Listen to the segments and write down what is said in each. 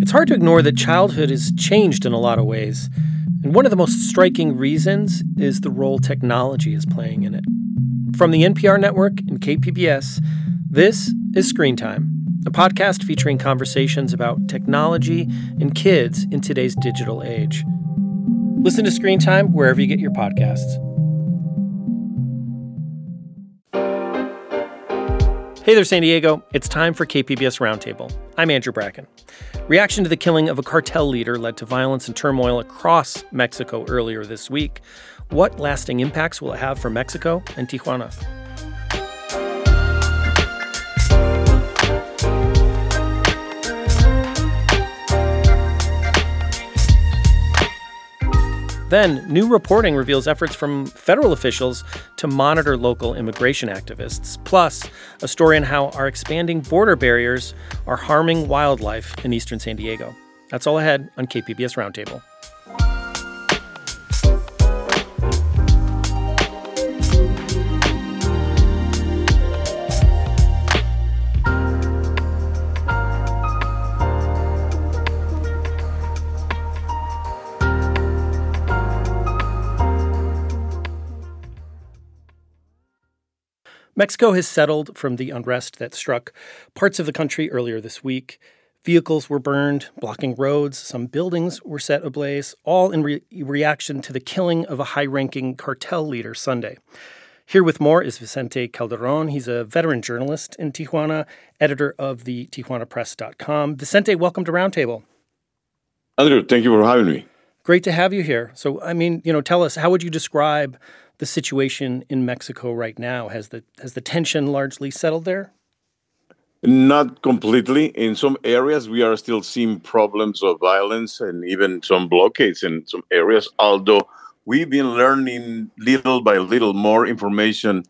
It's hard to ignore that childhood has changed in a lot of ways, and one of the most striking reasons is the role technology is playing in it. From the NPR network and KPBS, this is Screen Time, a podcast featuring conversations about technology and kids in today's digital age. Listen to Screen Time wherever you get your podcasts. Hey there, San Diego. It's time for KPBS Roundtable. I'm Andrew Bracken. Reaction to the killing of a cartel leader led to violence and turmoil across Mexico earlier this week. What lasting impacts will it have for Mexico and Tijuana? Then, new reporting reveals efforts from federal officials to monitor local immigration activists, plus a story on how our expanding border barriers are harming wildlife in eastern San Diego. That's all ahead on KPBS Roundtable. Mexico has settled from the unrest that struck parts of the country earlier this week. Vehicles were burned, blocking roads. Some buildings were set ablaze, all in reaction to the killing of a high-ranking cartel leader Sunday. Here with more is Vicente Calderon. He's a veteran journalist in Tijuana, editor of the TijuanaPress.com. Vicente, welcome to Roundtable. Andrew, thank you for having me. Great to have you here. So, tell us, how would you describe the situation in Mexico right now? Has the tension largely settled there? Not completely. In some areas, we are still seeing problems of violence and even some blockades in some areas, although we've been learning little by little more information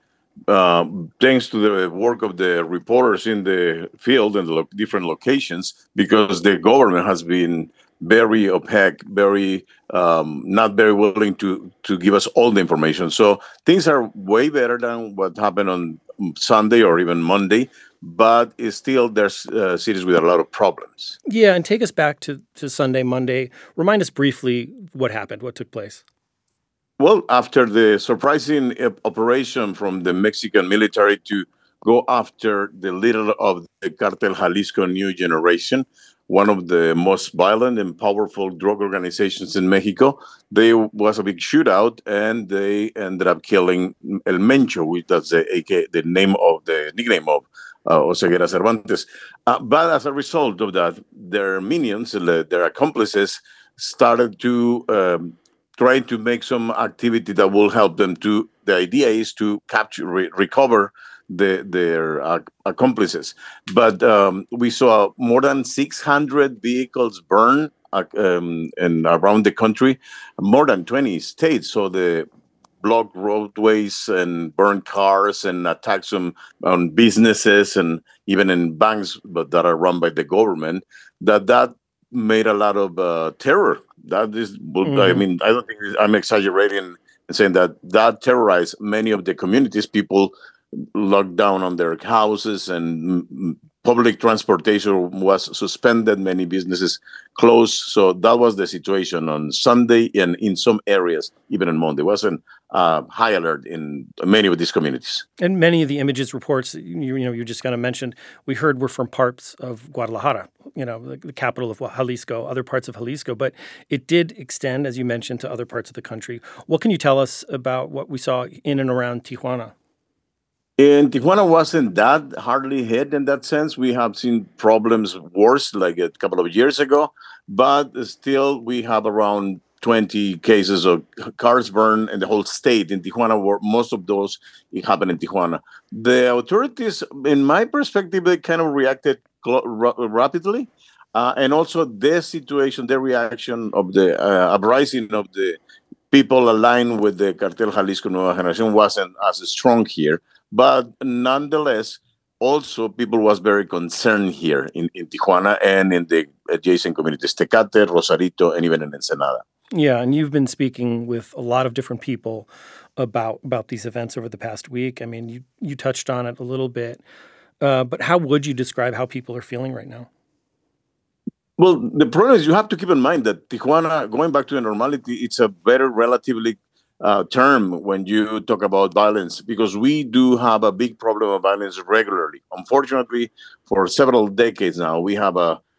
thanks to the work of the reporters in the field and the different locations, because the government has been very opaque, very not very willing to give us all the information. So things are way better than what happened on Sunday or even Monday, but it's still there's cities with a lot of problems. Yeah, and take us back to Sunday, Monday. Remind us briefly what happened, what took place. Well, after the surprising operation from the Mexican military to go after the leader of the Cartel Jalisco New Generation, one of the most violent and powerful drug organizations in Mexico, there was a big shootout, and they ended up killing El Mencho, which that's the nickname of Oseguera Cervantes. But as a result of that, their minions, their accomplices, started to try to make some activity that will help them to. The idea is to capture, recover their accomplices. But we saw more than 600 vehicles burn and around the country, more than 20 states. So the blocked roadways and burned cars and attacks on businesses and even in banks that are run by the government, that made a lot of terror. That is, I mean, I don't think I'm exaggerating in saying that terrorized many of the communities. People locked down on their houses, and public transportation was suspended. Many businesses closed. So that was the situation on Sunday, and in some areas, even on Monday. It wasn't high alert in many of these communities. And many of the images reports you just kind of mentioned, we heard were from parts of Guadalajara, the capital of Jalisco, other parts of Jalisco. But it did extend, as you mentioned, to other parts of the country. What can you tell us about what we saw in and around Tijuana? And Tijuana wasn't that hardly hit in that sense. We have seen problems worse like a couple of years ago, but still we have around 20 cases of cars burned in the whole state. In Tijuana, where most of those happened in Tijuana. The authorities, in my perspective, they kind of reacted rapidly. And also the situation, the reaction of the uprising of the people aligned with the Cartel Jalisco Nueva Generación wasn't as strong here. But nonetheless, also people was very concerned here in Tijuana and in the adjacent communities, Tecate, Rosarito, and even in Ensenada. Yeah, and you've been speaking with a lot of different people about these events over the past week. I mean, you touched on it a little bit, but how would you describe how people are feeling right now? Well, the problem is you have to keep in mind that Tijuana, going back to the normality, it's a better relatively term when you talk about violence, because we do have a big problem of violence regularly. Unfortunately, for several decades now, we have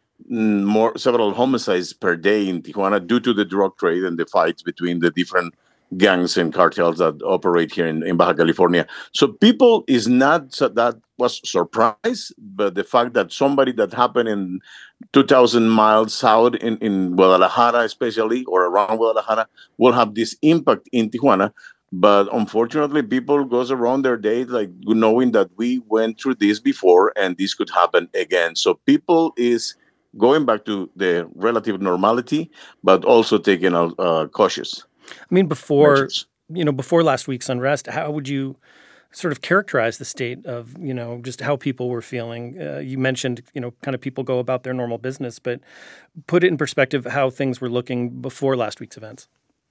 several homicides per day in Tijuana due to the drug trade and the fights between the different gangs and cartels that operate here in Baja California. So people is not that was surprised, but the fact that somebody that happened in 2,000 miles south in Guadalajara, especially, or around Guadalajara, will have this impact in Tijuana. But unfortunately, people goes around their day like knowing that we went through this before and this could happen again. So people is going back to the relative normality, but also taking cautious. I mean, before last week's unrest, how would you sort of characterize the state of, just how people were feeling? You mentioned, kind of people go about their normal business, but put it in perspective how things were looking before last week's events.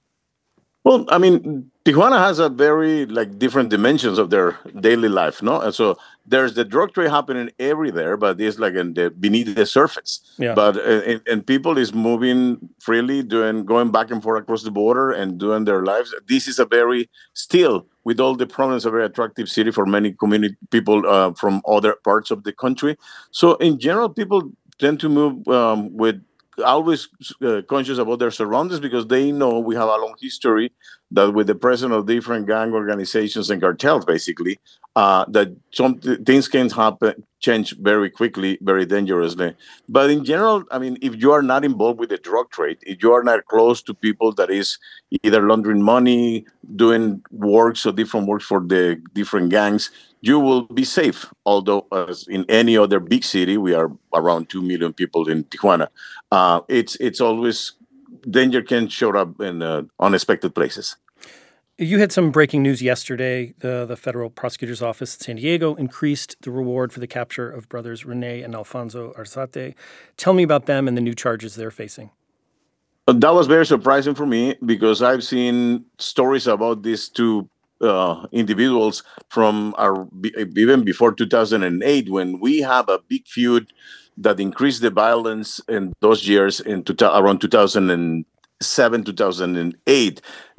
Well, I mean, Tijuana has a very different dimensions of their daily life, no? And so there's the drug trade happening everywhere, but it's beneath the surface. Yeah. But and people is moving freely, going back and forth across the border and doing their lives. This is still with all the problems, a very attractive city for many community people from other parts of the country. So in general, people tend to move with always conscious about their surroundings, because they know we have a long history that with the presence of different gang organizations and cartels, basically, that some things can change very quickly, very dangerously. But in general, I mean, if you are not involved with the drug trade, if you are not close to people that is either laundering money, doing different works for the different gangs, you will be safe. Although, as in any other big city, we are around 2 million people in Tijuana. It's always danger can show up in unexpected places. You had some breaking news yesterday. The federal prosecutor's office in San Diego increased the reward for the capture of brothers Rene and Alfonso Arzate. Tell me about them and the new charges they're facing. That was very surprising for me, because I've seen stories about these two individuals from even before 2008, when we have a big feud that increased the violence in those years around 2007, 2008.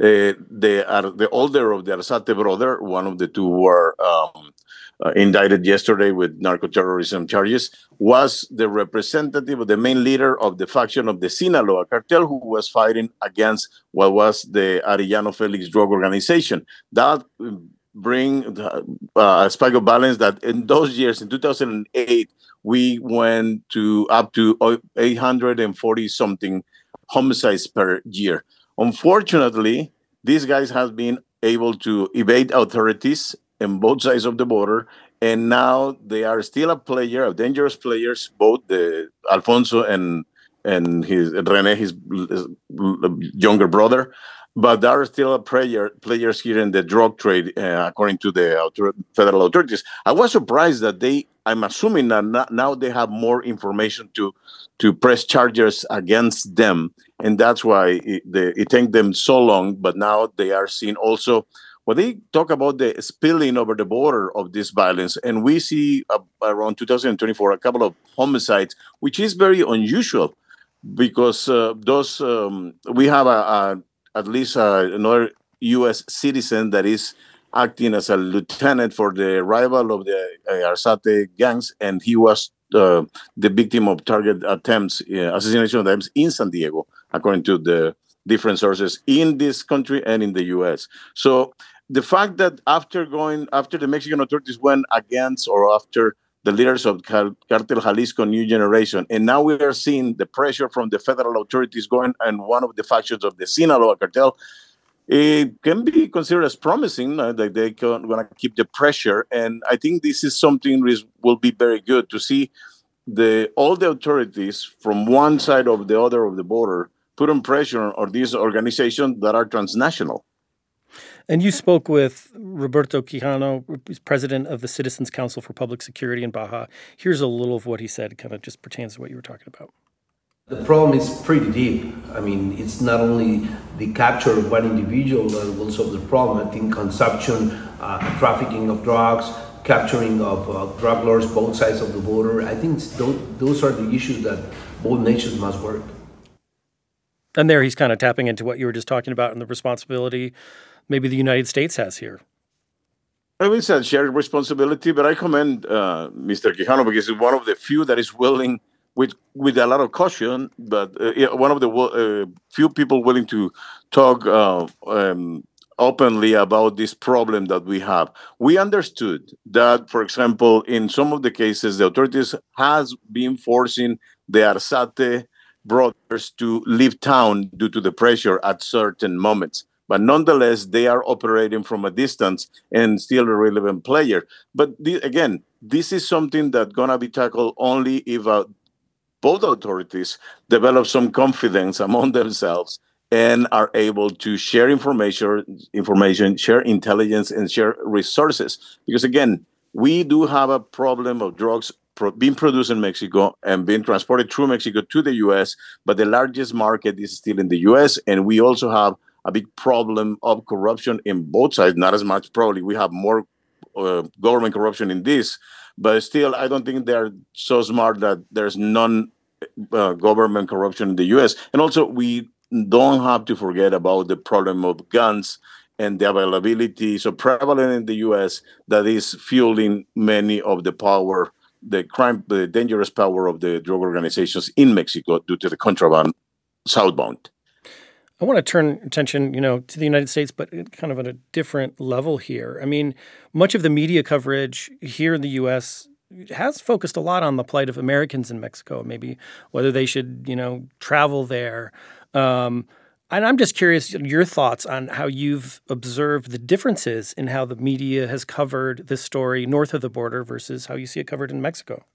The older of the Arzate brother, one of the two were indicted yesterday with narco-terrorism charges, was the representative of the main leader of the faction of the Sinaloa cartel, who was fighting against what was the Arellano Felix drug organization. That bring a spike of violence that in those years, in 2008, we went to up to 840 something homicides per year. Unfortunately, these guys have been able to evade authorities on both sides of the border, and now they are still a dangerous players, both the Alfonso and his Rene, his younger brother, but there are still players here in the drug trade, according to the federal authorities. I was surprised that I'm assuming that now they have more information to press charges against them, and that's why it took them so long. But now they are seeing also, when they talk about the spilling over the border of this violence, and we see around 2024 a couple of homicides, which is very unusual, because we have at least another U.S. citizen that is acting as a lieutenant for the rival of the Arzate gangs, and he was the victim of target assassination attempts in San Diego, according to the different sources in this country and in the U.S. So the fact that after the Mexican authorities went against, or after the leaders of Cartel Jalisco New Generation, and now we are seeing the pressure from the federal authorities going, and one of the factions of the Sinaloa cartel, it can be considered as promising that they going to keep the pressure. And I think this is something will be very good to see all the authorities from one side of the other of the border put on pressure on these organizations that are transnational. And you spoke with Roberto Quijano, president of the Citizens Council for Public Security in Baja. Here's a little of what he said. It kind of just pertains to what you were talking about. The problem is pretty deep. I mean, it's not only the capture of one individual that will solve the problem. I think consumption, trafficking of drugs, capturing of drug lords both sides of the border. I think those are the issues that both nations must work. And there he's kind of tapping into what you were just talking about and the responsibility maybe the United States has here. It's a shared responsibility, but I commend Mr. Quijano because he's one of the few that is willing, with a lot of caution, but one of the few people willing to talk openly about this problem that we have. We understood that, for example, in some of the cases, the authorities has been forcing the Arzate brothers to leave town due to the pressure at certain moments. But nonetheless, they are operating from a distance and still a relevant player. But again, this is something that's going to be tackled only if both authorities develop some confidence among themselves and are able to share information, share intelligence, and share resources. Because again, we do have a problem of drugs being produced in Mexico and being transported through Mexico to the U.S., but the largest market is still in the U.S., and we also have a big problem of corruption in both sides. Not as much, probably. We have more government corruption in this, but still, I don't think they're so smart that there's non-government corruption in the U.S. And also, we don't have to forget about the problem of guns and the availability so prevalent in the U.S. that is fueling many of the power, the crime, the dangerous power of the drug organizations in Mexico due to the contraband southbound. I want to turn attention, to the United States, but kind of at a different level here. I mean, much of the media coverage here in the U.S. has focused a lot on the plight of Americans in Mexico, maybe whether they should, travel there. And I'm just curious your thoughts on how you've observed the differences in how the media has covered this story north of the border versus how you see it covered in Mexico.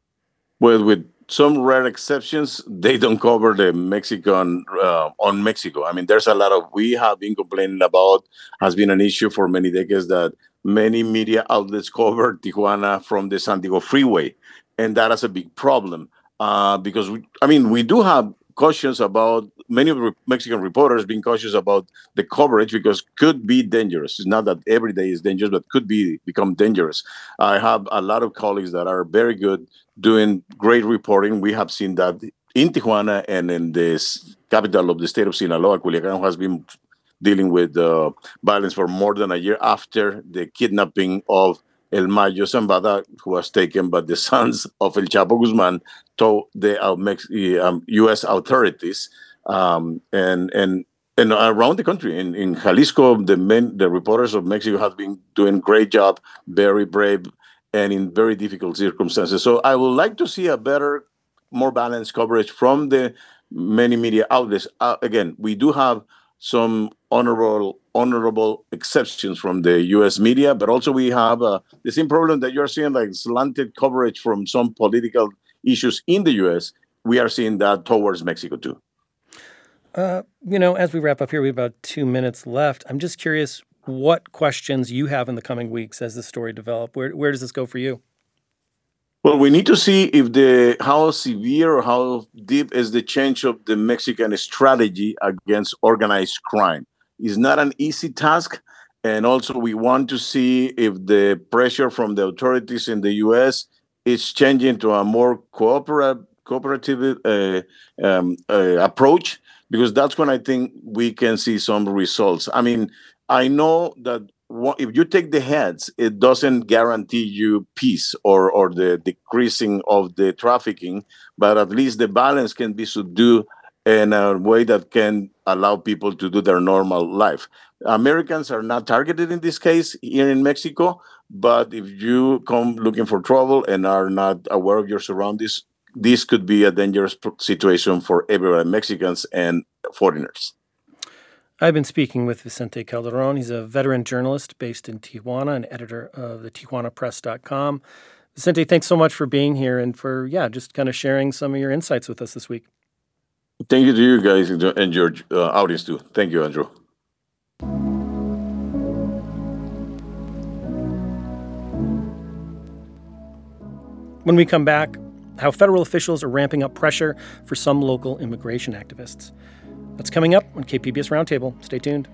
Well, with some rare exceptions, they don't cover the Mexican on Mexico. I mean, there's a lot of, we have been complaining about, has been an issue for many decades that many media outlets cover Tijuana from the San Diego Freeway. And that is a big problem because, we do have cautions about, many of the Mexican reporters being cautious about the coverage because could be dangerous. It's not that every day is dangerous, but could become dangerous. I have a lot of colleagues that are very good doing great reporting. We have seen that in Tijuana and in this capital of the state of Sinaloa, Culiacan has been dealing with violence for more than a year after the kidnapping of El Mayo Zambada, who was taken by the sons of El Chapo Guzman to the U.S. authorities and around the country. In Jalisco, the reporters of Mexico have been doing a great job, very brave, and in very difficult circumstances. So I would like to see a better, more balanced coverage from the many media outlets. Again, we do have some honorable exceptions from the U.S. media, but also we have the same problem that you're seeing, like slanted coverage from some political issues in the U.S. We are seeing that towards Mexico too. As we wrap up here, we have about 2 minutes left. I'm just curious what questions you have in the coming weeks as the story develops. Where does this go for you? Well, we need to see if how severe or how deep is the change of the Mexican strategy against organized crime. It's not an easy task. And also we want to see if the pressure from the authorities in the U.S. is changing to a more cooperative approach, because that's when I think we can see some results. I know that if you take the heads, it doesn't guarantee you peace or the decreasing of the trafficking, but at least the balance can be subdued in a way that can allow people to do their normal life. Americans are not targeted in this case here in Mexico, but if you come looking for trouble and are not aware of your surroundings, this could be a dangerous situation for everyone, Mexicans and foreigners. I've been speaking with Vicente Calderon. He's a veteran journalist based in Tijuana and editor of the TijuanaPress.com. Vicente, thanks so much for being here and for, just kind of sharing some of your insights with us this week. Thank you to you guys and your audience too. Thank you, Andrew. When we come back, how federal officials are ramping up pressure for some local immigration activists. That's coming up on KPBS Roundtable. Stay tuned.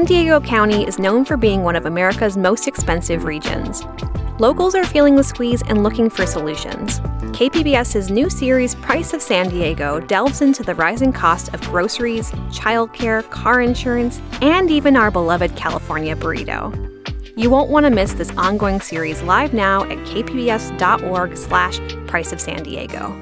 San Diego County is known for being one of America's most expensive regions. Locals are feeling the squeeze and looking for solutions. KPBS's new series, Price of San Diego, delves into the rising cost of groceries, childcare, car insurance, and even our beloved California burrito. You won't want to miss this ongoing series live now at kpbs.org/Price of San Diego.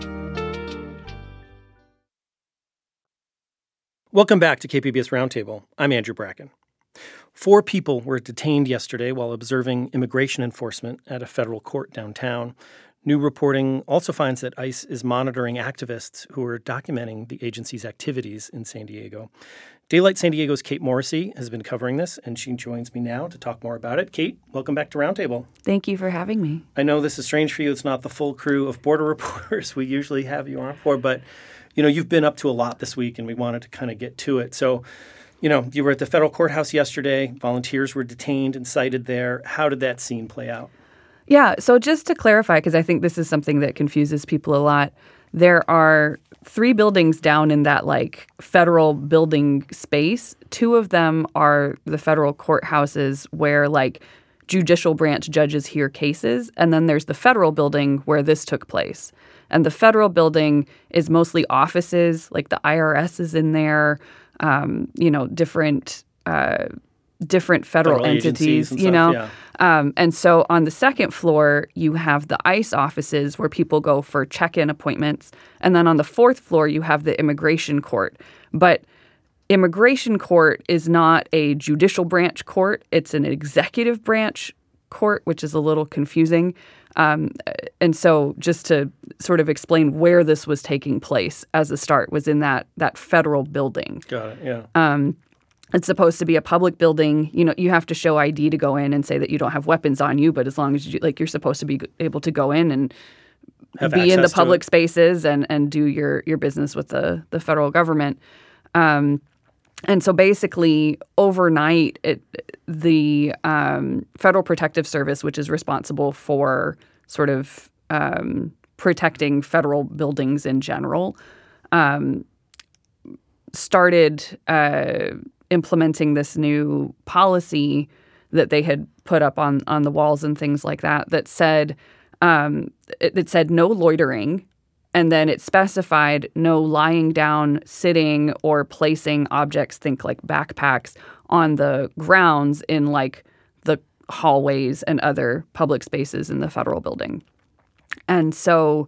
Welcome back to KPBS Roundtable. I'm Andrew Bracken. 4 people were detained yesterday while observing immigration enforcement at a federal court downtown. New reporting also finds that ICE is monitoring activists who are documenting the agency's activities in San Diego. Daylight San Diego's Kate Morrissey has been covering this, and she joins me now to talk more about it. Kate, welcome back to Roundtable. Thank you for having me. I know this is strange for you. It's not the full crew of border reporters we usually have you on for, but you've been up to a lot this week, and we wanted to kind of get to it. So, you were at the federal courthouse yesterday. Volunteers were detained and cited there. How did that scene play out? Yeah, so just to clarify, because I think this is something that confuses people a lot, there are 3 buildings down in that, federal building space. 2 of them are the federal courthouses where, judicial branch judges hear cases. And then there's the federal building where this took place. And the federal building is mostly offices, like the IRS is in there, different federal entities, Yeah. And so on the second floor, you have the ICE offices where people go for check-in appointments. And then on the 4th floor, you have the immigration court. But immigration court is not a judicial branch court. It's an executive branch court, which is a little confusing. And so just to sort of explain where this was taking place as a start was in that federal building. Got it, yeah. It's supposed to be a public building. You have to show ID to go in and say that you don't have weapons on you, but as long as you're supposed to be able to go in and be in the public spaces and do your business with the federal government. And so basically overnight, the Federal Protective Service, which is responsible for sort of protecting federal buildings in general, started implementing this new policy that they had put up on the walls and things like that said it said no loitering, and then it specified no lying down, sitting, or placing objects, think like backpacks, on the grounds in the hallways and other public spaces in the federal building. And so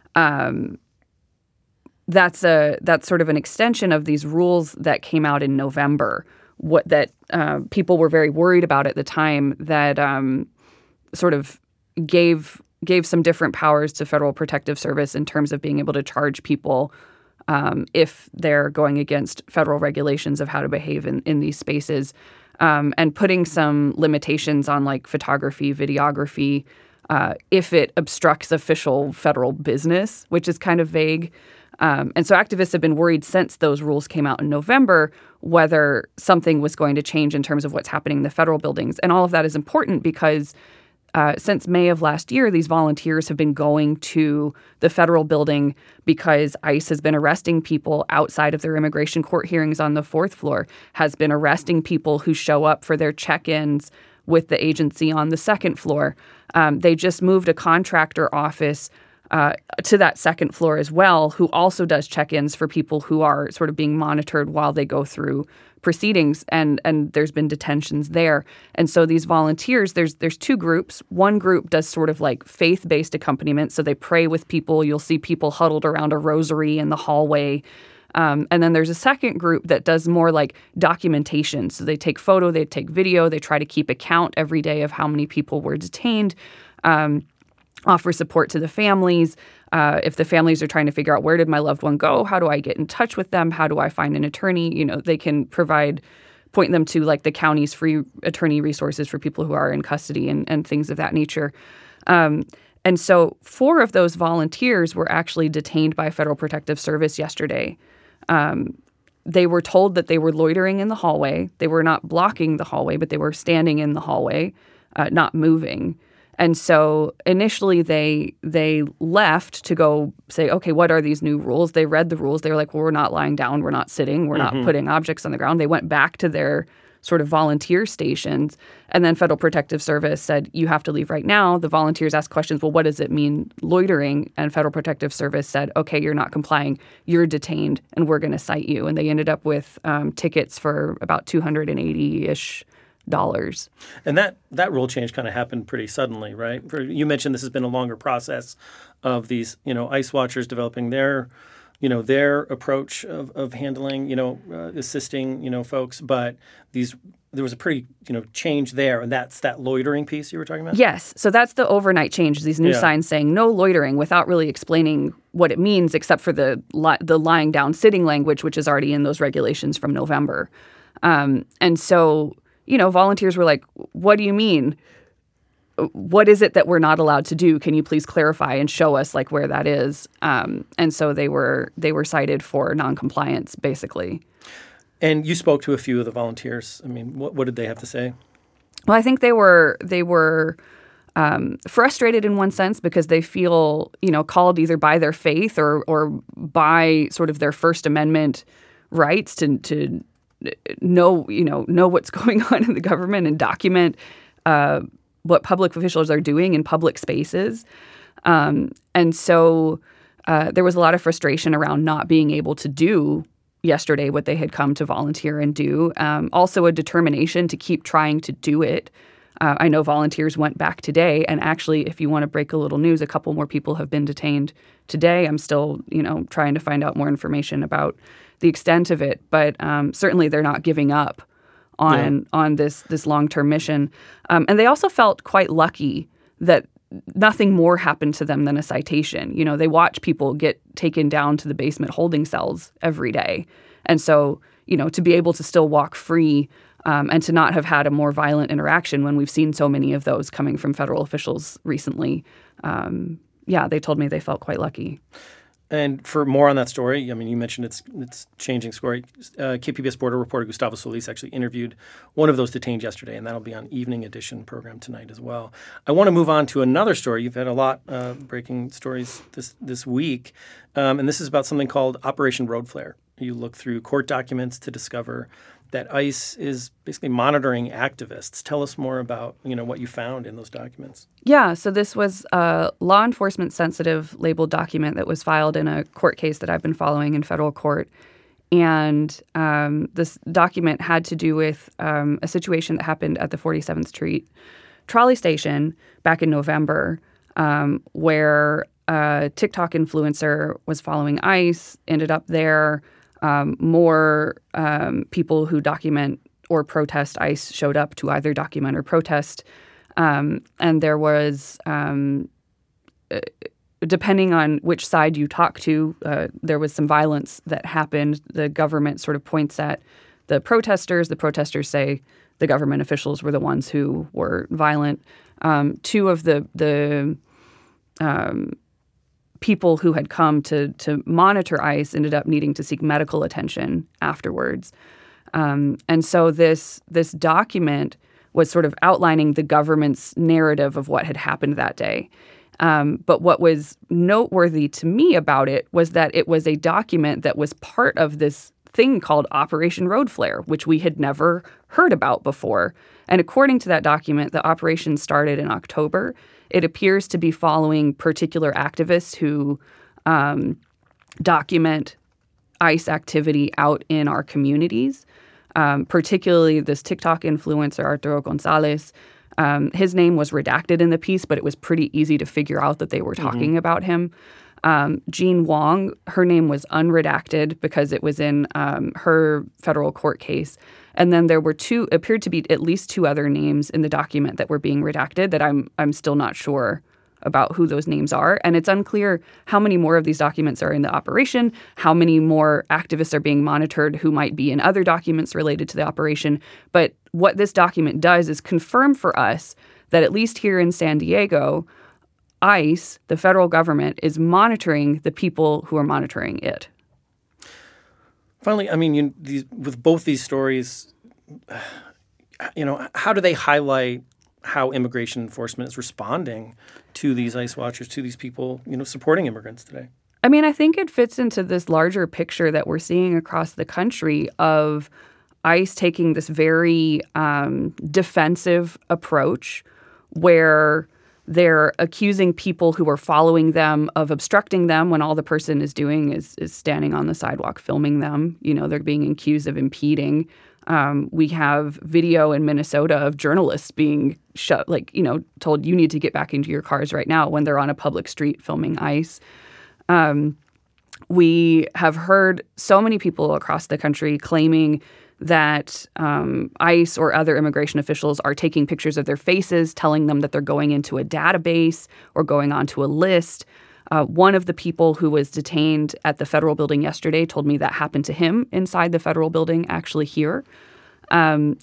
that's sort of an extension of these rules that came out in November. That people were very worried about at the time, that sort of gave some different powers to Federal Protective Service in terms of being able to charge people if they're going against federal regulations of how to behave in these spaces, and putting some limitations on photography, videography, if it obstructs official federal business, which is kind of vague. And so activists have been worried since those rules came out in November whether something was going to change in terms of what's happening in the federal buildings. And all of that is important because since May of last year, these volunteers have been going to the federal building because ICE has been arresting people outside of their immigration court hearings on the 4th floor, has been arresting people who show up for their check-ins with the agency on the 2nd floor. They just moved a contractor office to that 2nd floor as well, who also does check-ins for people who are sort of being monitored while they go through proceedings, and there's been detentions there. And so these volunteers, there's 2 groups. One group does sort of faith-based accompaniment, so they pray with people. You'll see people huddled around a rosary in the hallway. And then there's a second group that does more documentation. So they take photo, they take video, they try to keep account every day of how many people were detained. Offer support to the families. If the families are trying to figure out, where did my loved one go? How do I get in touch with them? How do I find an attorney? They can point them to the county's free attorney resources for people who are in custody and things of that nature. And so 4 of those volunteers were actually detained by Federal Protective Service yesterday. They were told that they were loitering in the hallway. They were not blocking the hallway, but they were standing in the hallway, not moving. And so initially they left to go say, okay, what are these new rules? They read the rules. They were like, well, we're not lying down. We're not sitting. We're not putting objects on the ground. They went back to their sort of volunteer stations. And then Federal Protective Service said, you have to leave right now. The volunteers asked questions, well, what does it mean, loitering? And Federal Protective Service said, okay, you're not complying. You're detained, and we're going to cite you. And they ended up with tickets for about $280-ish. And that rule change kind of happened pretty suddenly, right? You mentioned this has been a longer process of these, ICE watchers developing their approach of handling, assisting, folks. But there was a pretty, change there. And that's that loitering piece you were talking about? Yes. So that's the overnight change, these new signs saying no loitering without really explaining what it means, except for the lying down sitting language, which is already in those regulations from November. And so, volunteers were like, what do you mean? What is it that we're not allowed to do? Can you please clarify and show us where that is? And so they were cited for noncompliance, basically. And you spoke to a few of the volunteers. I mean, what did they have to say? Well, I think they were frustrated in one sense because they feel, called either by their faith or by sort of their First Amendment rights to know what's going on in the government and document what public officials are doing in public spaces. And so there was a lot of frustration around not being able to do yesterday what they had come to volunteer and do. Also a determination to keep trying to do it. I know volunteers went back today, and actually, if you want to break a little news, a couple more people have been detained today. I'm still, trying to find out more information about the extent of it, but certainly they're not giving up on this long-term mission. And they also felt quite lucky that nothing more happened to them than a citation. They watch people get taken down to the basement holding cells every day. And so, to be able to still walk free and to not have had a more violent interaction when we've seen so many of those coming from federal officials recently, they told me they felt quite lucky. And for more on that story, I mean, you mentioned it's changing story. KPBS border reporter Gustavo Solis actually interviewed one of those detained yesterday, and that'll be on Evening Edition program tonight as well. I want to move on to another story. You've had a lot breaking stories this week, and this is about something called Operation Road Flare. You look through court documents to discover that ICE is basically monitoring activists. Tell us more about, what you found in those documents. Yeah, so this was a law enforcement sensitive labeled document that was filed in a court case that I've been following in federal court. And this document had to do with a situation that happened at the 47th Street trolley station back in November, where a TikTok influencer was following ICE, ended up there. More people who document or protest ICE showed up to either document or protest. And there was, depending on which side you talk to, there was some violence that happened. The government sort of points at the protesters. The protesters say the government officials were the ones who were violent. Two of the people who had come to monitor ICE ended up needing to seek medical attention afterwards. And so this document was sort of outlining the government's narrative of what had happened that day. But what was noteworthy to me about it was that it was a document that was part of this thing called Operation Road Flare, which we had never heard about before. And according to that document, the operation started in October. It appears to be following particular activists who document ICE activity out in our communities, particularly this TikTok influencer, Arturo Gonzalez. His name was redacted in the piece, but it was pretty easy to figure out that they were talking about him. Jean Wong, her name was unredacted because it was in her federal court case. And then there were appeared to be at least two other names in the document that were being redacted that I'm still not sure about who those names are. And it's unclear how many more of these documents are in the operation, how many more activists are being monitored who might be in other documents related to the operation. But what this document does is confirm for us that at least here in San Diego, ICE, the federal government, is monitoring the people who are monitoring it. Finally, I mean, with both these stories, how do they highlight how immigration enforcement is responding to these ICE watchers, to these people, supporting immigrants today? I mean, I think it fits into this larger picture that we're seeing across the country of ICE taking this very defensive approach where they're accusing people who are following them of obstructing them when all the person is doing is standing on the sidewalk filming them. They're being accused of impeding. We have video in Minnesota of journalists being told you need to get back into your cars right now when they're on a public street filming ICE. We have heard so many people across the country claiming that ICE or other immigration officials are taking pictures of their faces, telling them that they're going into a database or going onto a list. One of the people who was detained at the federal building yesterday told me that happened to him inside the federal building, actually here. And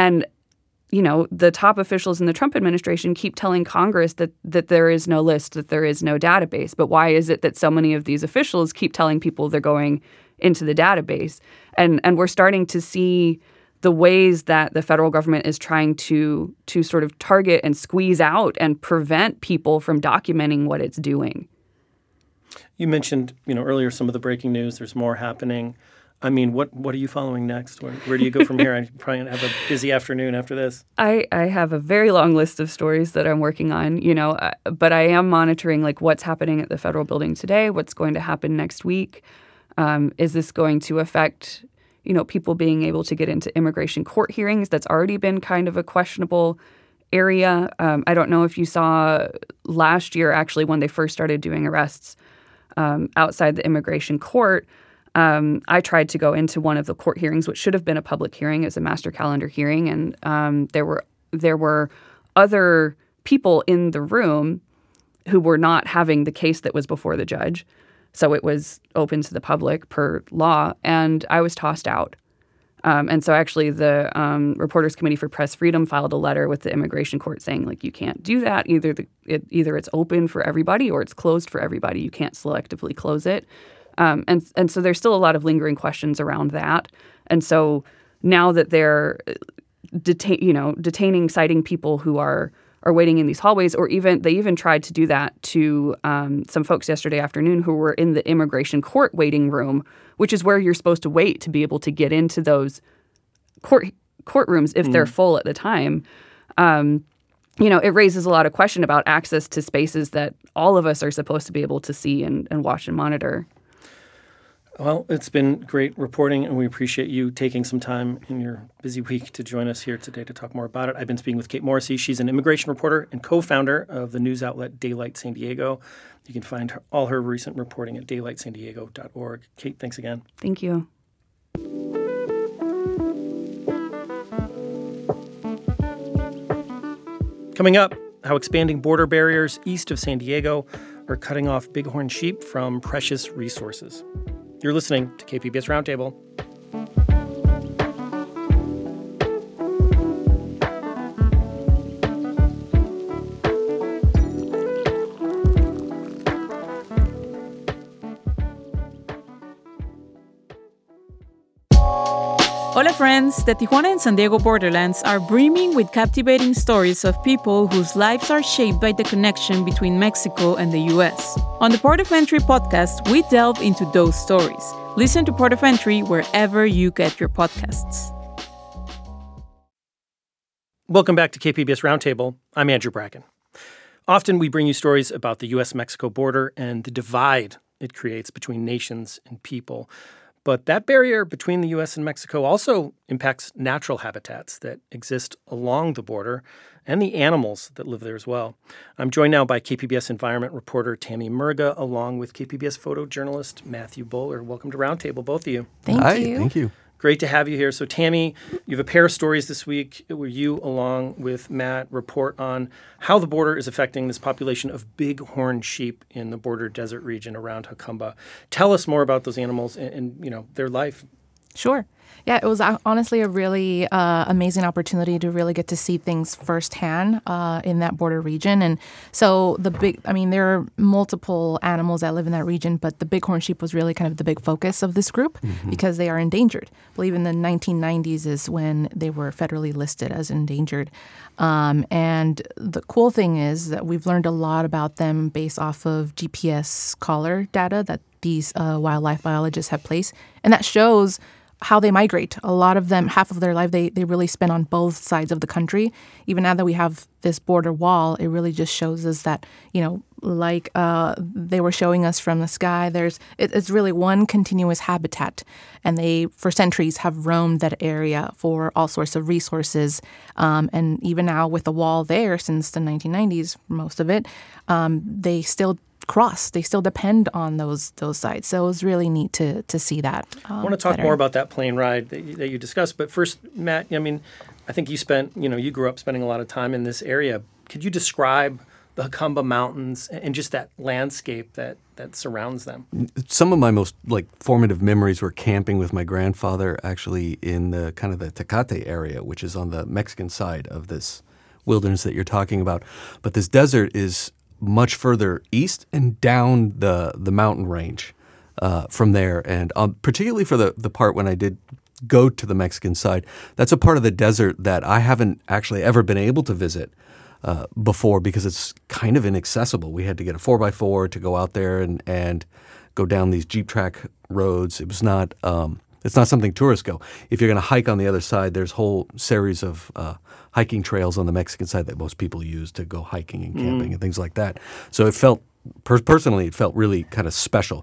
the top officials in the Trump administration keep telling Congress that there is no list, that there is no database. But why is it that so many of these officials keep telling people they're going into the database? And we're starting to see the ways that the federal government is trying to sort of target and squeeze out and prevent people from documenting what it's doing. You mentioned, earlier some of the breaking news. There's more happening. I mean, what are you following next? Where do you go from here? I probably have a busy afternoon after this. I have a very long list of stories that I'm working on, but I am monitoring what's happening at the federal building today, what's going to happen next week. Is this going to affect, people being able to get into immigration court hearings? That's already been kind of a questionable area. I don't know if you saw last year, actually, when they first started doing arrests outside the immigration court. I tried to go into one of the court hearings, which should have been a public hearing, as a master calendar hearing, and there were other people in the room who were not having the case that was before the judge. So it was open to the public per law, and I was tossed out. And so actually the Reporters Committee for Press Freedom filed a letter with the immigration court saying, you can't do that. Either it's open for everybody or it's closed for everybody. You can't selectively close it. And so there's still a lot of lingering questions around that. And so now that they're detaining, citing people who are waiting in these hallways, or they even tried to do that to some folks yesterday afternoon who were in the immigration court waiting room, which is where you're supposed to wait to be able to get into those courtrooms if they're full at the time. It raises a lot of question about access to spaces that all of us are supposed to be able to see and watch and monitor. Well, it's been great reporting, and we appreciate you taking some time in your busy week to join us here today to talk more about it. I've been speaking with Kate Morrissey. She's an immigration reporter and co-founder of the news outlet Daylight San Diego. You can find all her recent reporting at daylightsandiego.org. Kate, thanks again. Thank you. Coming up, how expanding border barriers east of San Diego are cutting off bighorn sheep from precious resources. You're listening to KPBS Roundtable. Hola friends, the Tijuana and San Diego borderlands are brimming with captivating stories of people whose lives are shaped by the connection between Mexico and the U.S. On the Port of Entry podcast, we delve into those stories. Listen to Port of Entry wherever you get your podcasts. Welcome back to KPBS Roundtable. I'm Andrew Bracken. Often we bring you stories about the U.S.-Mexico border and the divide it creates between nations and people. But that barrier between the U.S. and Mexico also impacts natural habitats that exist along the border and the animals that live there as well. I'm joined now by KPBS environment reporter Tammy Murga, along with KPBS photojournalist Matthew Bowler. Welcome to Roundtable, both of you. Thank you. Thank you. Great to have you here. So, Tammy, you have a pair of stories this week where you, along with Matt, report on how the border is affecting this population of bighorn sheep in the border desert region around Jacumba. Tell us more about those animals and their life. Sure. Yeah, it was honestly a really amazing opportunity to really get to see things firsthand in that border region. And so there are multiple animals that live in that region, but the bighorn sheep was really kind of the big focus of this group because they are endangered. I believe in the 1990s is when they were federally listed as endangered. And the cool thing is that we've learned a lot about them based off of GPS collar data that these wildlife biologists have placed. And that shows how they migrate. A lot of them, half of their life, they really spend on both sides of the country. Even now that we have this border wall, it really just shows us that, like they were showing us from the sky, it's really one continuous habitat. And they, for centuries, have roamed that area for all sorts of resources. And even now with the wall there since the 1990s, most of it, they still cross. They still depend on those sites. So it was really neat to see that. I want to talk more about that plane ride that you discussed. But first, Matt, I think you grew up spending a lot of time in this area. Could you describe the Jacamba Mountains and just that landscape that surrounds them? Some of my most formative memories were camping with my grandfather actually in the kind of the Tecate area, which is on the Mexican side of this wilderness that you're talking about. But this desert is much further east and down the mountain range from there. And particularly for the part when I did go to the Mexican side, that's a part of the desert that I haven't actually ever been able to visit before because it's kind of inaccessible. We had to get a 4x4 to go out there and go down these Jeep track roads. It was not it's not something tourists go. If you're going to hike on the other side, there's a whole series of hiking trails on the Mexican side that most people use to go hiking and camping and things like that. So it felt, personally, it felt really kind of special.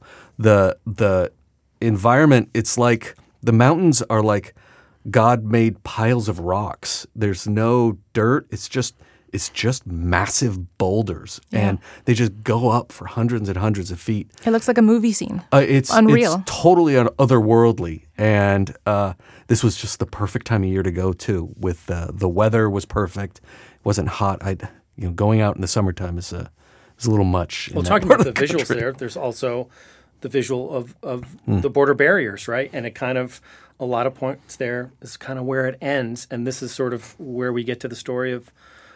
The environment, it's like the mountains are like God-made piles of rocks. There's no dirt. It's just massive boulders, and they just go up for hundreds and hundreds of feet. It looks like a movie scene. It's unreal. It's totally otherworldly, and this was just the perfect time of year to go too. With the weather was perfect, it wasn't hot. Going out in the summertime is a little much. Well, talking about the visuals there, there's also the visual of the border barriers, right? And it kind of, a lot of points there is kind of where it ends, and this is sort of where we get to the story of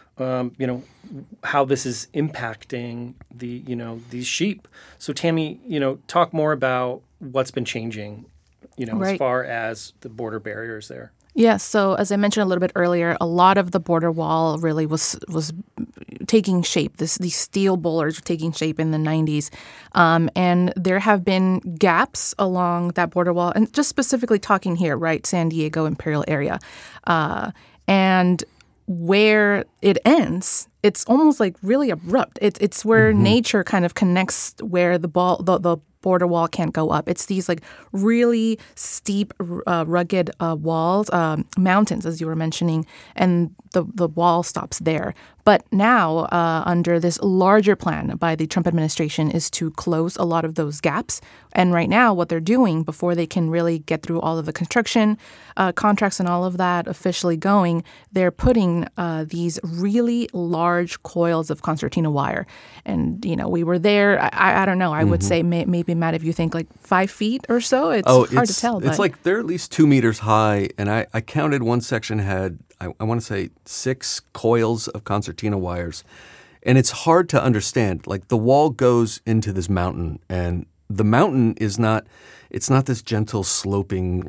how this is impacting these sheep. So Tammy, talk more about what's been changing, right, as far as the border barriers there. Yes. So as I mentioned a little bit earlier, a lot of the border wall really was taking shape. These steel boulders were taking shape in the 90s. And there have been gaps along that border wall, and just specifically talking here, right, San Diego Imperial area. And where it ends, it's almost like really abrupt. It's where nature kind of connects where the border wall can't go up. It's these really steep, rugged walls, mountains, as you were mentioning, and the wall stops there. But now, under this larger plan by the Trump administration is to close a lot of those gaps. And right now, what they're doing before they can really get through all of the construction contracts and all of that officially going, they're putting these really large coils of concertina wire. And, we were there. I don't know. I would say maybe, Matt, if you think 5 feet or so, it's hard to tell. It's like they're at least 2 meters high. And I counted one section had, I want to say 6 coils of concertina wires. And it's hard to understand. The wall goes into this mountain, and the mountain it's not this gentle sloping,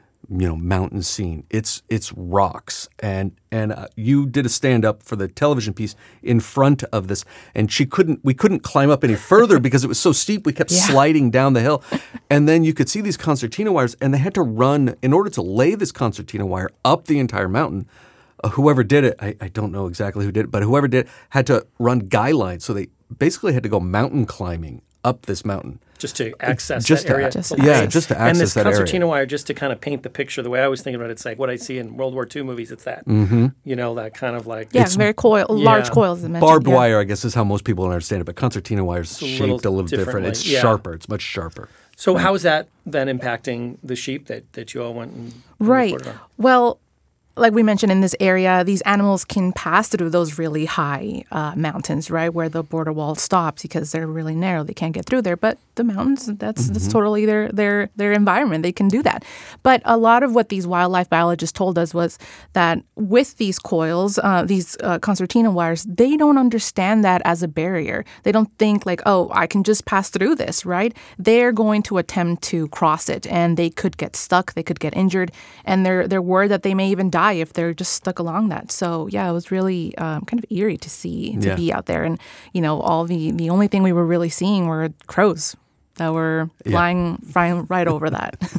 mountain scene. It's rocks. And you did a stand-up for the television piece in front of this, and we couldn't climb up any further because it was so steep. We kept sliding down the hill. And then you could see these concertina wires, and they had to run, in order to lay this concertina wire up the entire mountain. Whoever did it, I don't know exactly who did it, but whoever did it had to run guy lines. So they basically had to go mountain climbing up this mountain. Just to access that area. Just to access that area. And this concertina wire, just to kind of paint the picture, the way I always think about it, it's like what I see in World War II movies, it's that. That kind of it's very large coils. Barbed wire, I guess, is how most people understand it, but concertina wire is shaped a little different. It's sharper. It's much sharper. So how is that then impacting the sheep that you all went and reported on? Well, like we mentioned, in this area, these animals can pass through those really high mountains, right, where the border wall stops because they're really narrow. They can't get through there. But the mountains, that's totally their environment. They can do that. But a lot of what these wildlife biologists told us was that with these coils, these concertina wires, they don't understand that as a barrier. They don't think I can just pass through this, right? They're going to attempt to cross it, and they could get stuck. They could get injured, and they're worried that they may even die if they're just stuck along that. So it was really kind of eerie to be out there, and all the only thing we were really seeing were crows that were flying right over that.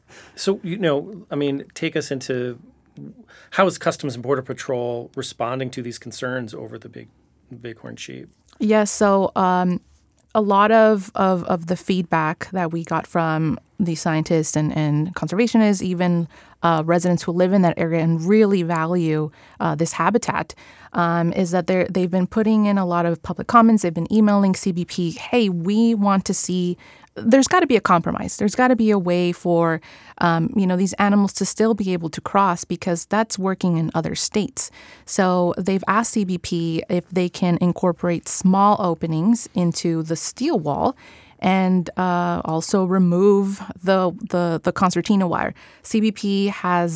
So, take us into how is Customs and Border Patrol responding to these concerns over the bighorn sheep? Yes, so a lot of the feedback that we got from the scientists and conservationists, even residents who live in that area and really value this habitat, is that they've been putting in a lot of public comments. They've been emailing CBP, hey, we want to see, there's got to be a compromise. There's got to be a way for, these animals to still be able to cross because that's working in other states. So they've asked CBP if they can incorporate small openings into the steel wall and also remove the concertina wire. CBP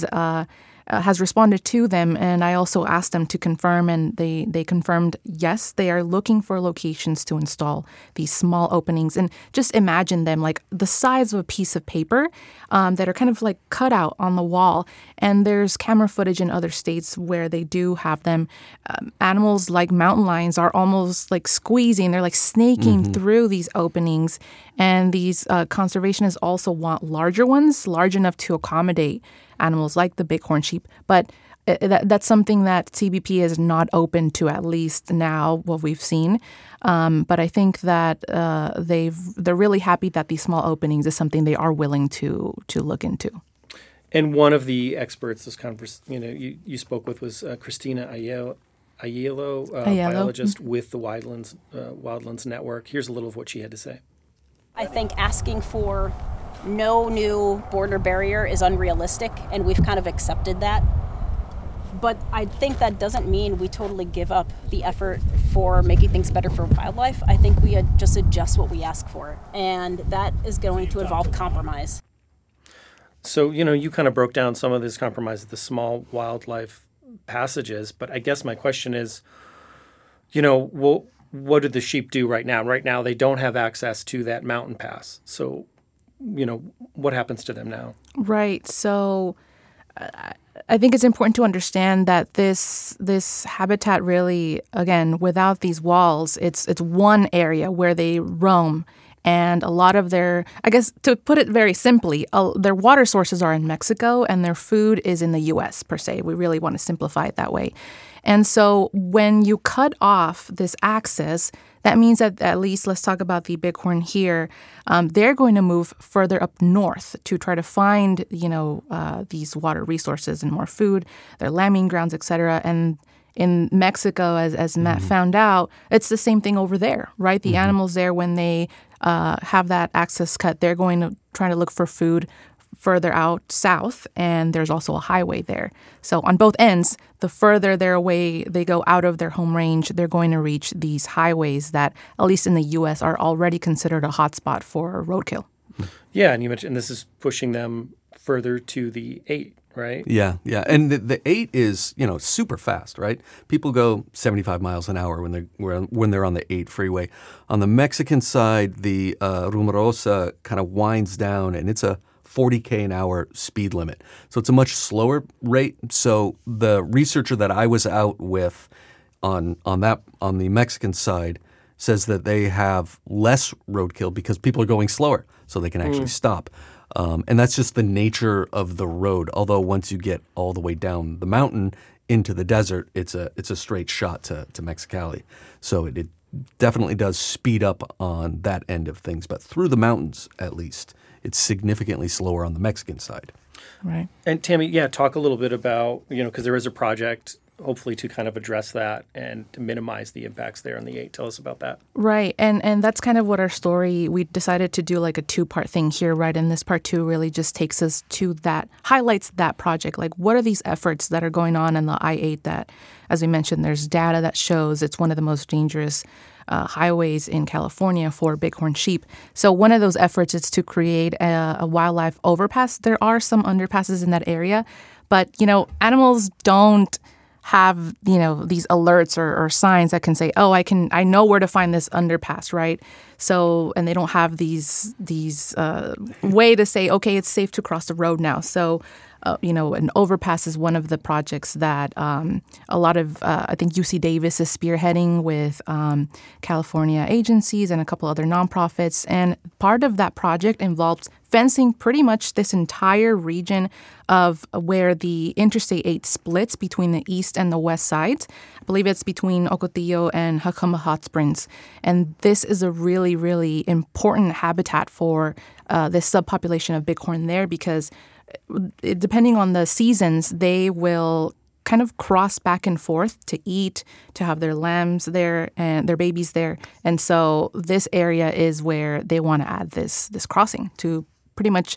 has responded to them, and I also asked them to confirm, and they confirmed, yes, they are looking for locations to install these small openings. And just imagine them like the size of a piece of paper that are kind of like cut out on the wall. And there's camera footage in other states where they do have them. Animals like mountain lions are almost like squeezing. They're like snaking through these openings. And these conservationists also want larger ones, large enough to accommodate animals like the bighorn sheep. But that's something that CBP is not open to, at least now, what we've seen. But I think that they're really happy that these small openings is something they are willing to look into. And one of the experts you spoke with was Christina Aiello, biologist with the Wildlands Network. Here's a little of what she had to say. I think asking for no new border barrier is unrealistic, and we've kind of accepted that. But I think that doesn't mean we totally give up the effort for making things better for wildlife. I think we just adjust what we ask for, and that is going to involve compromise. So, you kind of broke down some of this compromise at the small wildlife passages, but I guess my question is, what do the sheep do right now? Right now, they don't have access to that mountain pass. So, what happens to them now? Right. So I think it's important to understand that this habitat really, again, without these walls, it's one area where they roam. And a lot of their, I guess to put it very simply, their water sources are in Mexico and their food is in the U.S. per se. We really want to simplify it that way. And so when you cut off this access, that means that at least, let's talk about the bighorn here, they're going to move further up north to try to find, these water resources and more food, their lambing grounds, et cetera. And in Mexico, as Matt found out, it's the same thing over there, right? The animals there, when they have that access cut, they're going to try to look for food further out south, and there's also a highway there. So on both ends, the further they're away they go out of their home range, they're going to reach these highways that, at least in the U.S., are already considered a hotspot for roadkill. Yeah, and you mentioned this is pushing them further to the 8, right? Yeah. And the 8 is, super fast, right? People go 75 miles an hour when they're on the 8 freeway. On the Mexican side, the Rumorosa kind of winds down, and it's a 40K an hour speed limit. So it's a much slower rate. So the researcher that I was out with on the Mexican side says that they have less roadkill because people are going slower, so they can actually stop. And that's just the nature of the road. Although once you get all the way down the mountain into the desert, it's a straight shot to Mexicali. So it definitely does speed up on that end of things. But through the mountains, at least, it's significantly slower on the Mexican side. Right. And Tammy, talk a little bit about, because there is a project hopefully to kind of address that and to minimize the impacts there on the 8. Tell us about that. Right. And that's kind of what our story, we decided to do like a 2-part thing here, right? And this part 2 really just takes us to that, highlights that project. Like, what are these efforts that are going on in the I-8 that, as we mentioned, there's data that shows it's one of the most dangerous highways in California for bighorn sheep. So one of those efforts is to create a wildlife overpass. There are some underpasses in that area, but, animals don't have, these alerts or signs that can say, oh, I know where to find this underpass, right? So, and they don't have these way to say, okay, it's safe to cross the road now. So an overpass is one of the projects that a lot of, I think UC Davis is spearheading with California agencies and a couple other nonprofits. And part of that project involves fencing pretty much this entire region of where the Interstate 8 splits between the east and the west sides. I believe it's between Ocotillo and Jacumba Hot Springs. And this is a really, really important habitat for this subpopulation of bighorn there, because depending on the seasons, they will kind of cross back and forth to eat, to have their lambs there and their babies there. And so this area is where they want to add this crossing to pretty much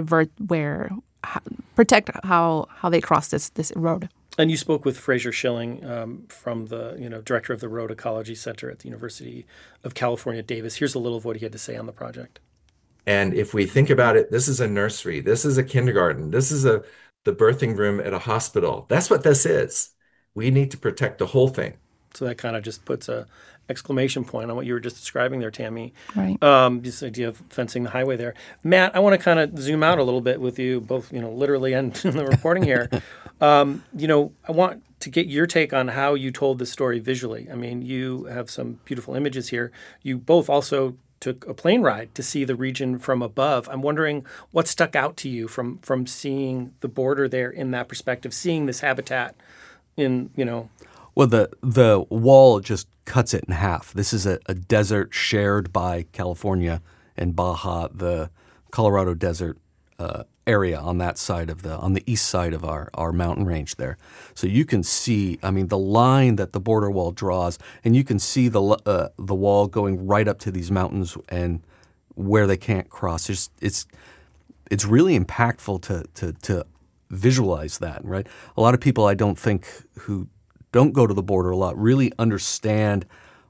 protect how they cross this road. And you spoke with Fraser Schilling from the director of the Road Ecology Center at the University of California, Davis. Here's a little of what he had to say on the project. And if we think about it, this is a nursery, this is a kindergarten, this is the birthing room at a hospital. That's what this is. We need to protect the whole thing. So that kind of just puts a exclamation point on what you were just describing there, Tammy. Right. This idea of fencing the highway there. Matt, I want to kind of zoom out a little bit with you, both literally and in the reporting here. I want to get your take on how you told this story visually. I mean, you have some beautiful images here. You both also took a plane ride to see the region from above. I'm wondering what stuck out to you from seeing the border there in that perspective, seeing this habitat in. Well, the wall just cuts it in half. This is a desert shared by California and Baja, the Colorado Desert area on that side on the east side of our mountain range there. So you can see, the line that the border wall draws, and you can see the wall going right up to these mountains and where they can't cross. It's really impactful to visualize that, right? A lot of people, I don't think, who don't go to the border a lot really understand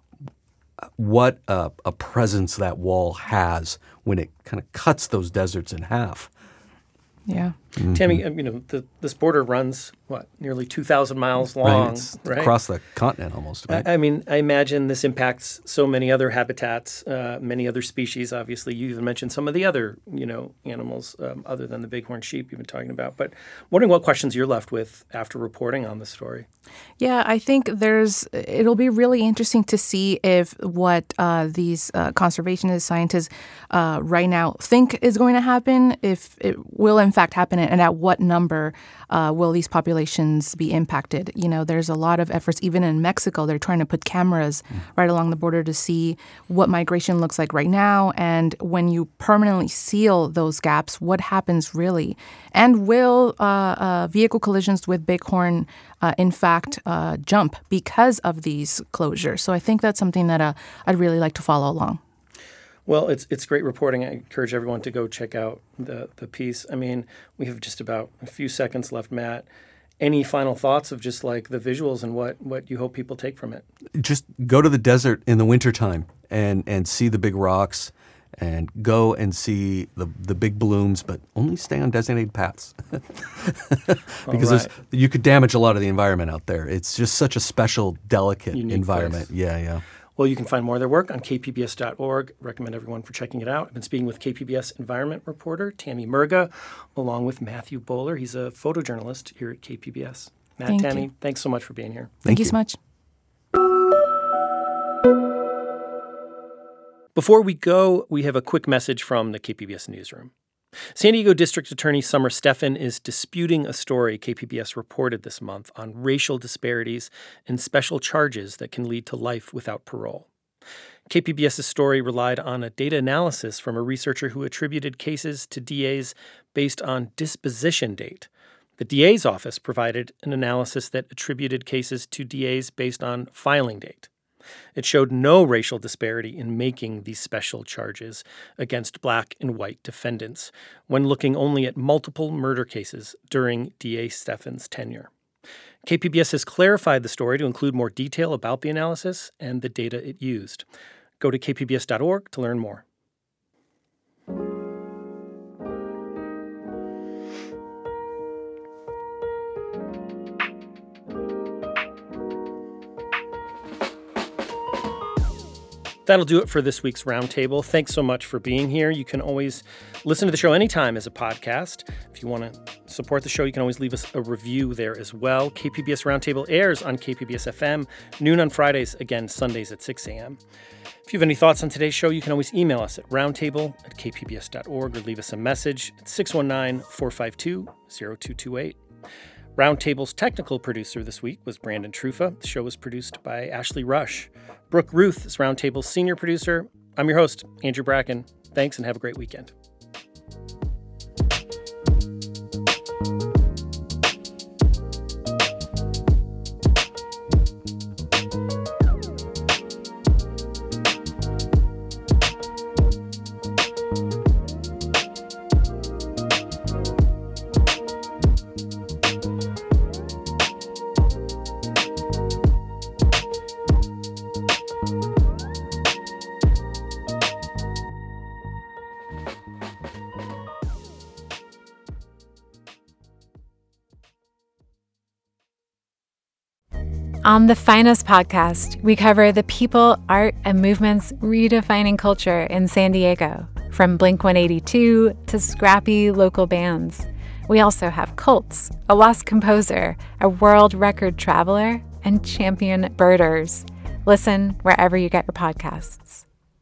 what a presence that wall has when it kind of cuts those deserts in half. Yeah. Mm-hmm. Tammy, this border runs, nearly 2,000 miles long, right? Across the continent almost, right? I imagine this impacts so many other habitats, many other species. Obviously, you even mentioned some of the other, animals other than the bighorn sheep you've been talking about. But wondering what questions you're left with after reporting on this story. Yeah, I think it'll be really interesting to see if what these conservationist scientists right now think is going to happen, if it will in fact happen, and at what number will these populations be impacted. There's a lot of efforts, even in Mexico, they're trying to put cameras right along the border to see what migration looks like right now, and when you permanently seal those gaps, what happens really? And will vehicle collisions with bighorn in fact jump because of these closures? So I think that's something that I'd really like to follow along. Well, it's great reporting. I encourage everyone to go check out the piece. We have just about a few seconds left, Matt. Any final thoughts of just like the visuals and what you hope people take from it? Just go to the desert in the wintertime and see the big rocks, and go and see the big blooms, but only stay on designated paths. Because you could damage a lot of the environment out there. It's just such a special, delicate unique environment. Place. Yeah. Well, you can find more of their work on kpbs.org. Recommend everyone for checking it out. I've been speaking with KPBS environment reporter Tammy Murga, along with Matthew Bowler. He's a photojournalist here at KPBS. Matt, Tammy, thanks so much for being here. Thank you so much. Before we go, we have a quick message from the KPBS newsroom. San Diego District Attorney Summer Stephan is disputing a story KPBS reported this month on racial disparities and special charges that can lead to life without parole. KPBS's story relied on a data analysis from a researcher who attributed cases to DAs based on disposition date. The DA's office provided an analysis that attributed cases to DAs based on filing date. It showed no racial disparity in making these special charges against black and white defendants when looking only at multiple murder cases during DA Stephan's tenure. KPBS has clarified the story to include more detail about the analysis and the data it used. Go to kpbs.org to learn more. That'll do it for this week's Roundtable. Thanks so much for being here. You can always listen to the show anytime as a podcast. If you want to support the show, you can always leave us a review there as well. KPBS Roundtable airs on KPBS FM, noon on Fridays, again, Sundays at 6 a.m. If you have any thoughts on today's show, you can always email us at roundtable@kpbs.org or leave us a message at 619-452-0228. Roundtable's technical producer this week was Brandon Trufa. The show was produced by Ashley Rush. Brooke Ruth is Roundtable's senior producer. I'm your host, Andrew Bracken. Thanks and have a great weekend. On the Finest podcast, we cover the people, art, and movements redefining culture in San Diego, from Blink-182 to scrappy local bands. We also have cults, a lost composer, a world record traveler, and champion birders. Listen wherever you get your podcasts.